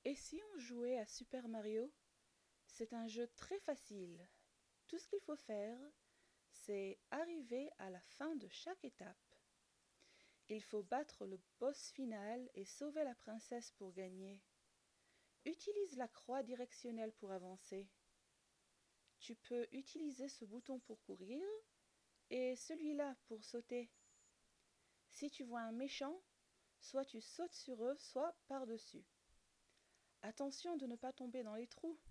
Et si on jouait à Super Mario? C'est un jeu très facile. Tout ce qu'il faut faire, c'est arriver à la fin de chaque étape. Il faut battre le boss final et sauver la princesse pour gagner. Utilise la croix directionnelle pour avancer. Tu peux utiliser ce bouton pour courir et celui-là pour sauter. Si tu vois un méchant, soit tu sautes sur eux, soit par-dessus. Attention de ne pas tomber dans les trous.